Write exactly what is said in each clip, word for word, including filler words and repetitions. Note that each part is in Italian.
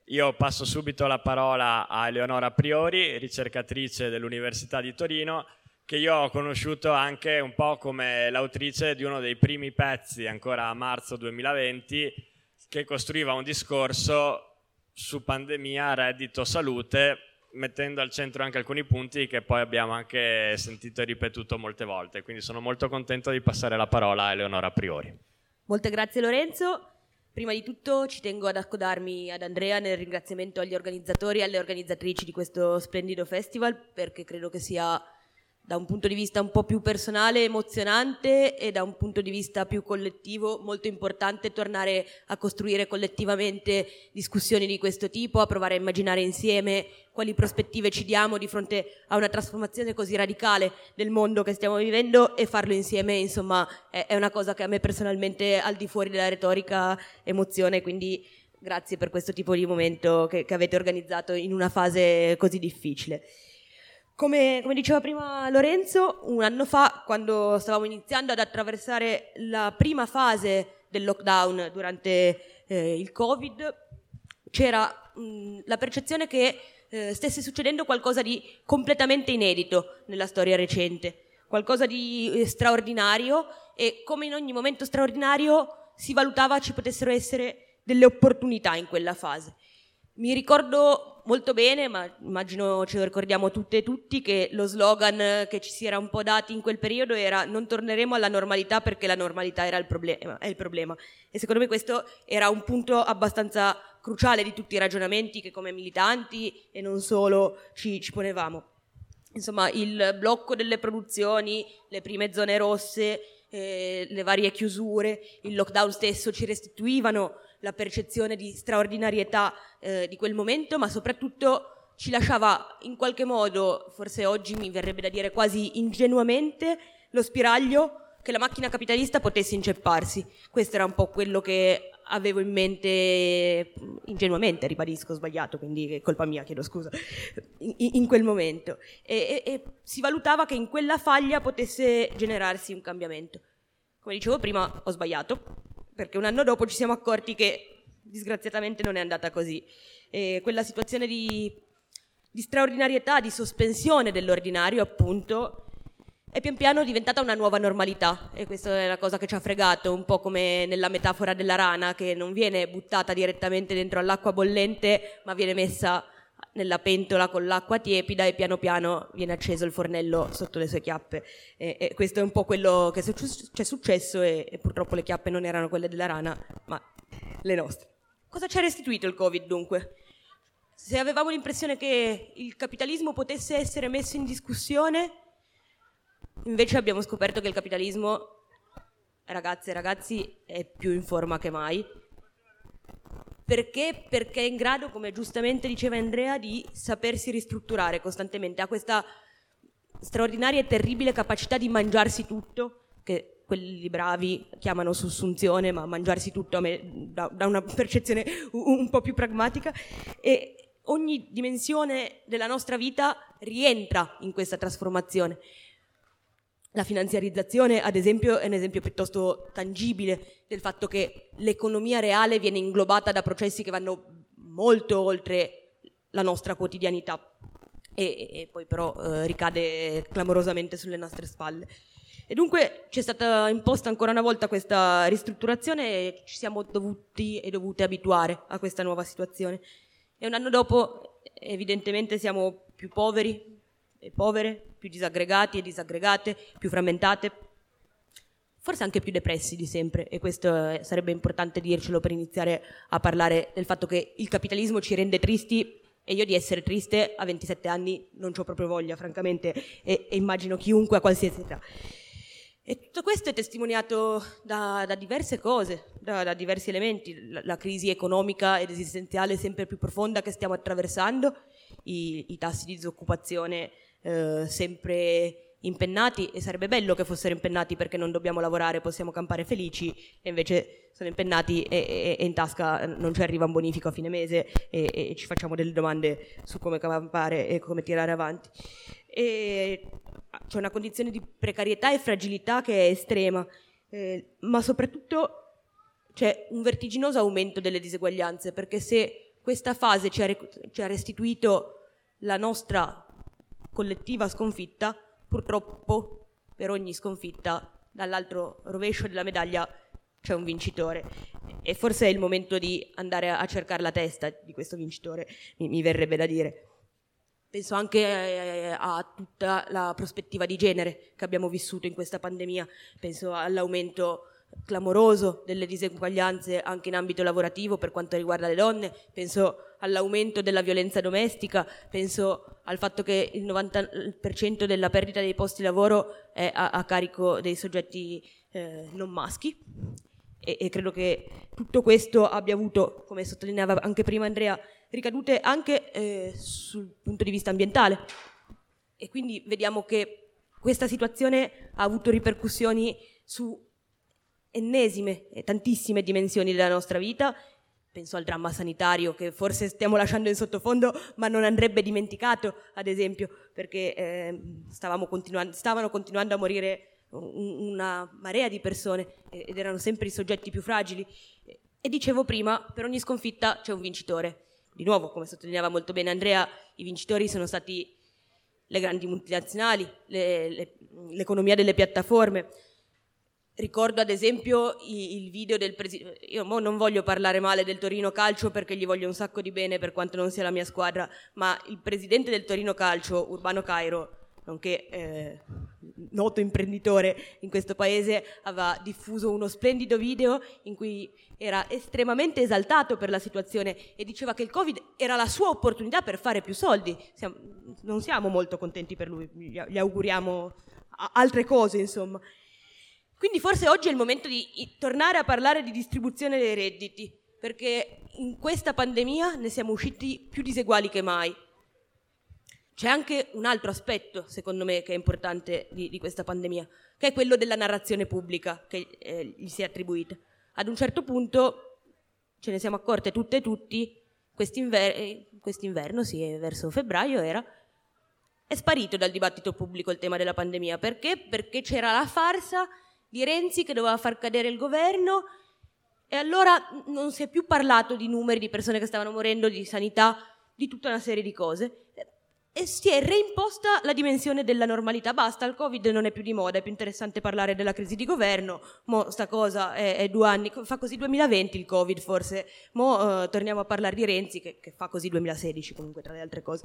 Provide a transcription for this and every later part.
Io passo subito la parola a Eleonora Priori, ricercatrice dell'Università di Torino, che io ho conosciuto anche un po' come l'autrice di uno dei primi pezzi, ancora a marzo duemilaventi, che costruiva un discorso su pandemia, reddito, salute, mettendo al centro anche alcuni punti che poi abbiamo anche sentito e ripetuto molte volte. Quindi sono molto contento di passare la parola a Eleonora Priori. Molte grazie Lorenzo. Prima di tutto ci tengo ad accodarmi ad Andrea nel ringraziamento agli organizzatori e alle organizzatrici di questo splendido festival, perché credo che sia da un punto di vista un po' più personale, emozionante, e da un punto di vista più collettivo molto importante tornare a costruire collettivamente discussioni di questo tipo, a provare a immaginare insieme quali prospettive ci diamo di fronte a una trasformazione così radicale del mondo che stiamo vivendo, e farlo insieme, insomma, è, è una cosa che a me personalmente, al di fuori della retorica, emoziona, quindi grazie per questo tipo di momento che, che avete organizzato in una fase così difficile. Come, come diceva prima Lorenzo, un anno fa, quando stavamo iniziando ad attraversare la prima fase del lockdown durante eh, il Covid, c'era mh, la percezione che eh, stesse succedendo qualcosa di completamente inedito nella storia recente, qualcosa di eh, straordinario, e come in ogni momento straordinario si valutava ci potessero essere delle opportunità in quella fase. Mi ricordo molto bene, ma immagino ce lo ricordiamo tutte e tutti, che lo slogan che ci si era un po' dati in quel periodo era: non torneremo alla normalità perché la normalità era il problema, è il problema. E secondo me questo era un punto abbastanza cruciale di tutti i ragionamenti che come militanti e non solo ci, ci ponevamo. Insomma, il blocco delle produzioni, le prime zone rosse, eh, le varie chiusure, il lockdown stesso ci restituivano la percezione di straordinarietà eh, di quel momento, ma soprattutto ci lasciava in qualche modo, forse oggi mi verrebbe da dire quasi ingenuamente, lo spiraglio che la macchina capitalista potesse incepparsi. Questo era un po' quello che avevo in mente, ingenuamente, ribadisco, sbagliato, quindi è colpa mia, chiedo scusa, in, in quel momento. E, e, e si valutava che in quella faglia potesse generarsi un cambiamento. Come dicevo prima, ho sbagliato, perché un anno dopo ci siamo accorti che disgraziatamente non è andata così. E quella situazione di, di straordinarietà, di sospensione dell'ordinario, appunto, è pian piano diventata una nuova normalità, e questa è la cosa che ci ha fregato, un po' come nella metafora della rana, che non viene buttata direttamente dentro all'acqua bollente, ma viene messa nella pentola con l'acqua tiepida e piano piano viene acceso il fornello sotto le sue chiappe. E, e questo è un po' quello che ci è successo, e, e purtroppo le chiappe non erano quelle della rana, ma le nostre. Cosa ci ha restituito il Covid, dunque? Se avevamo l'impressione che il capitalismo potesse essere messo in discussione, invece abbiamo scoperto che il capitalismo, ragazze e ragazzi, è più in forma che mai. Perché? Perché è in grado, come giustamente diceva Andrea, di sapersi ristrutturare costantemente. Ha questa straordinaria e terribile capacità di mangiarsi tutto, che quelli bravi chiamano sussunzione, ma mangiarsi tutto a me da, da una percezione un, un po' più pragmatica. E ogni dimensione della nostra vita rientra in questa trasformazione. La finanziarizzazione, ad esempio, è un esempio piuttosto tangibile del fatto che l'economia reale viene inglobata da processi che vanno molto oltre la nostra quotidianità e, e poi però eh, ricade clamorosamente sulle nostre spalle. E dunque ci è stata imposta ancora una volta questa ristrutturazione e ci siamo dovuti e dovute abituare a questa nuova situazione. E un anno dopo evidentemente siamo più poveri e povere, più disaggregati e disaggregate, più frammentate, forse anche più depressi di sempre, e questo sarebbe importante dircelo per iniziare a parlare del fatto che il capitalismo ci rende tristi, e io di essere triste a ventisette anni non c'ho proprio voglia, francamente, e, e immagino chiunque a qualsiasi età. E tutto questo è testimoniato da, da diverse cose, da, da diversi elementi, la, la crisi economica ed esistenziale sempre più profonda che stiamo attraversando, i, i tassi di disoccupazione eh, sempre impennati, e sarebbe bello che fossero impennati perché non dobbiamo lavorare, possiamo campare felici, e invece sono impennati e, e, e in tasca non ci arriva un bonifico a fine mese e, e ci facciamo delle domande su come campare e come tirare avanti. E c'è una condizione di precarietà e fragilità che è estrema, eh, ma soprattutto c'è un vertiginoso aumento delle diseguaglianze, perché se questa fase ci ha, rec- ci ha restituito la nostra collettiva sconfitta, purtroppo per ogni sconfitta dall'altro rovescio della medaglia c'è un vincitore, e forse è il momento di andare a cercare la testa di questo vincitore, mi, mi verrebbe da dire. Penso anche eh, a tutta la prospettiva di genere che abbiamo vissuto in questa pandemia, penso all'aumento clamoroso delle diseguaglianze anche in ambito lavorativo per quanto riguarda le donne, penso all'aumento della violenza domestica, penso al fatto che il novanta per cento della perdita dei posti di lavoro è a, a carico dei soggetti eh, non maschi, e, e credo che tutto questo abbia avuto, come sottolineava anche prima Andrea, ricadute anche eh, sul punto di vista ambientale, e quindi vediamo che questa situazione ha avuto ripercussioni su ennesime e tantissime dimensioni della nostra vita. Penso al dramma sanitario che forse stiamo lasciando in sottofondo, ma non andrebbe dimenticato, ad esempio, perché eh, stavamo continuando, stavano continuando a morire un, una marea di persone ed erano sempre i soggetti più fragili. E dicevo prima, per ogni sconfitta c'è un vincitore. Di nuovo, come sottolineava molto bene Andrea, i vincitori sono stati le grandi multinazionali, le, le, l'economia delle piattaforme. Ricordo ad esempio il video del presidente, io mo non voglio parlare male del Torino Calcio perché gli voglio un sacco di bene per quanto non sia la mia squadra, ma il presidente del Torino Calcio, Urbano Cairo, nonché eh, noto imprenditore in questo paese, aveva diffuso uno splendido video in cui era estremamente esaltato per la situazione e diceva che il Covid era la sua opportunità per fare più soldi. Siamo, non siamo molto contenti per lui, gli, gli auguriamo altre cose, insomma. Quindi forse oggi è il momento di tornare a parlare di distribuzione dei redditi, perché in questa pandemia ne siamo usciti più diseguali che mai. C'è anche un altro aspetto, secondo me, che è importante di, di questa pandemia, che è quello della narrazione pubblica che eh, gli si è attribuita. Ad un certo punto ce ne siamo accorte tutte e tutti, quest'inver- quest'inverno, sì, verso febbraio era, è sparito dal dibattito pubblico il tema della pandemia. Perché? Perché c'era la farsa di Renzi che doveva far cadere il governo e allora non si è più parlato di numeri, di persone che stavano morendo, di sanità, di tutta una serie di cose, e si è reimposta la dimensione della normalità. Basta, il Covid non è più di moda, è più interessante parlare della crisi di governo, mo sta cosa è, è due anni, fa così duemilaventi il Covid forse, mo uh, torniamo a parlare di Renzi che, che fa così duemilasedici comunque tra le altre cose.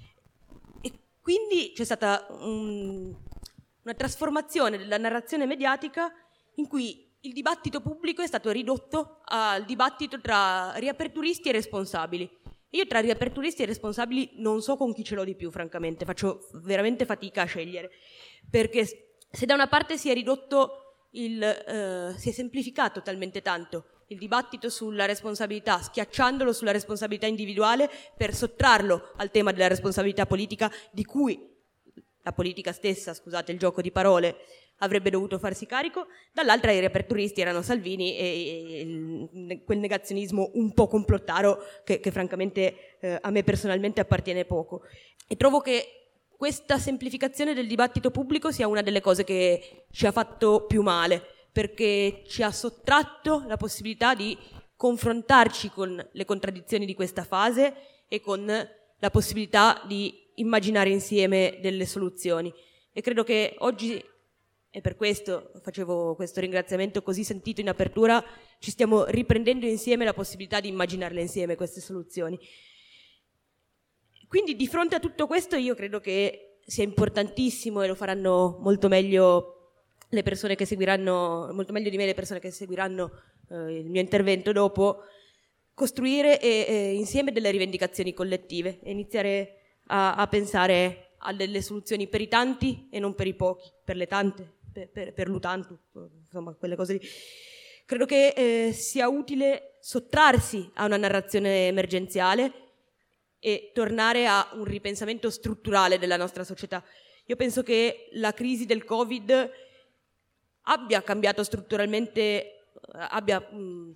E quindi c'è stata un... una trasformazione della narrazione mediatica in cui il dibattito pubblico è stato ridotto al dibattito tra riaperturisti e responsabili. Io tra riaperturisti e responsabili non so con chi ce l'ho di più, francamente, faccio veramente fatica a scegliere, perché se da una parte si è ridotto il, eh, si è semplificato talmente tanto il dibattito sulla responsabilità, schiacciandolo sulla responsabilità individuale per sottrarlo al tema della responsabilità politica, di cui la politica stessa, scusate il gioco di parole, avrebbe dovuto farsi carico, dall'altra i riaperturisti erano Salvini e, e quel negazionismo un po' complottaro che, che francamente eh, a me personalmente appartiene poco. E trovo che questa semplificazione del dibattito pubblico sia una delle cose che ci ha fatto più male, perché ci ha sottratto la possibilità di confrontarci con le contraddizioni di questa fase e con la possibilità di immaginare insieme delle soluzioni. E credo che oggi, e per questo facevo questo ringraziamento così sentito in apertura, ci stiamo riprendendo insieme la possibilità di immaginarle insieme queste soluzioni. Quindi di fronte a tutto questo io credo che sia importantissimo, e lo faranno molto meglio le persone che seguiranno, molto meglio di me le persone che seguiranno eh, il mio intervento dopo, costruire e, e insieme delle rivendicazioni collettive e iniziare a, a pensare a delle soluzioni per i tanti e non per i pochi, per le tante, per, per, per l'utantu, insomma quelle cose lì. Credo che eh, sia utile sottrarsi a una narrazione emergenziale e tornare a un ripensamento strutturale della nostra società. Io penso che la crisi del Covid abbia cambiato strutturalmente, abbia mh,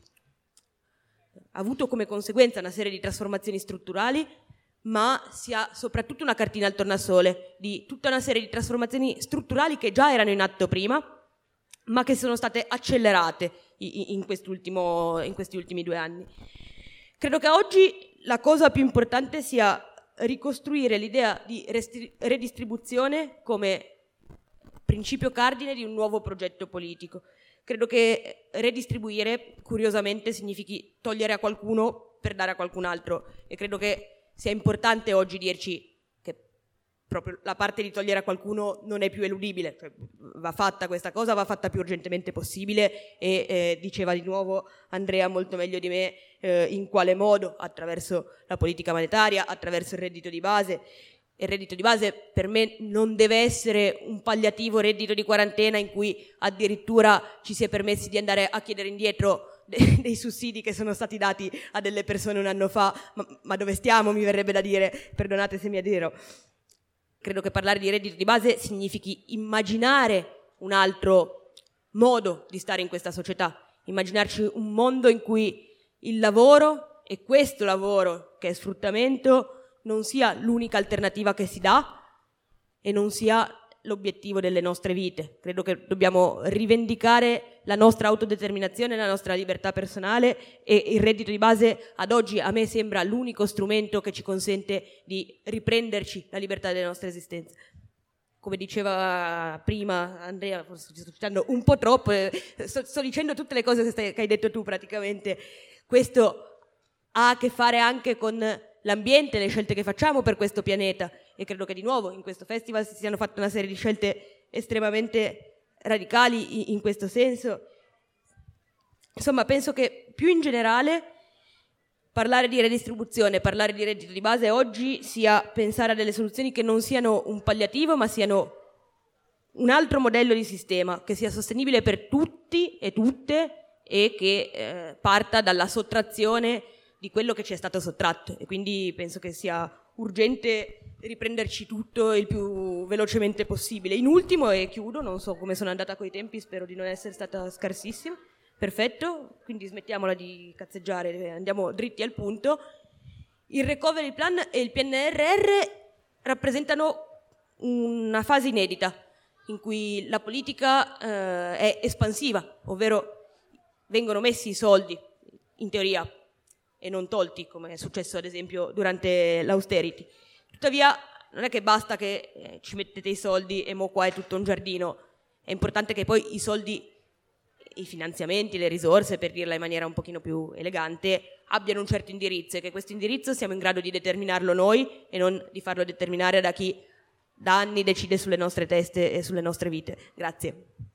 avuto come conseguenza una serie di trasformazioni strutturali, ma sia soprattutto una cartina al tornasole di tutta una serie di trasformazioni strutturali che già erano in atto prima, ma che sono state accelerate in, quest'ultimo, in questi ultimi due anni. Credo che oggi la cosa più importante sia ricostruire l'idea di restri- redistribuzione come principio cardine di un nuovo progetto politico. Credo che redistribuire, curiosamente, significhi togliere a qualcuno per dare a qualcun altro, e credo che sia importante oggi dirci che proprio la parte di togliere a qualcuno non è più eludibile, cioè, va fatta questa cosa, va fatta più urgentemente possibile, e eh, diceva di nuovo Andrea molto meglio di me eh, in quale modo: attraverso la politica monetaria, attraverso il reddito di base. Il reddito di base per me non deve essere un palliativo reddito di quarantena in cui addirittura ci si è permessi di andare a chiedere indietro de- dei sussidi che sono stati dati a delle persone un anno fa. Ma, ma dove stiamo, mi verrebbe da dire, perdonate se mi adiro. Credo che parlare di reddito di base significhi immaginare un altro modo di stare in questa società, immaginarci un mondo in cui il lavoro, e questo lavoro che è sfruttamento, non sia l'unica alternativa che si dà e non sia l'obiettivo delle nostre vite. Credo che dobbiamo rivendicare la nostra autodeterminazione, la nostra libertà personale, e il reddito di base ad oggi a me sembra l'unico strumento che ci consente di riprenderci la libertà delle nostre esistenze. Come diceva prima Andrea, forse ci sto citando un po' troppo, eh, sto, sto dicendo tutte le cose che, stai, che hai detto tu praticamente. Questo ha a che fare anche con l'ambiente, le scelte che facciamo per questo pianeta, e credo che di nuovo in questo festival si siano fatte una serie di scelte estremamente radicali in questo senso. Insomma, penso che più in generale parlare di redistribuzione, parlare di reddito di base oggi sia pensare a delle soluzioni che non siano un palliativo, ma siano un altro modello di sistema che sia sostenibile per tutti e tutte, e che eh, parta dalla sottrazione di quello che ci è stato sottratto. E quindi penso che sia urgente riprenderci tutto il più velocemente possibile. In ultimo, e chiudo, non so come sono andata coi tempi, spero di non essere stata scarsissima. Perfetto, quindi smettiamola di cazzeggiare, andiamo dritti al punto. Il recovery plan e il P N R R rappresentano una fase inedita in cui la politica eh, è espansiva, ovvero vengono messi i soldi, in teoria, e non tolti, come è successo ad esempio durante l'austerity. Tuttavia non è che basta che eh, ci mettete i soldi e mo qua è tutto un giardino. È importante che poi i soldi, i finanziamenti, le risorse, per dirla in maniera un pochino più elegante, abbiano un certo indirizzo, e che questo indirizzo siamo in grado di determinarlo noi e non di farlo determinare da chi da anni decide sulle nostre teste e sulle nostre vite. Grazie.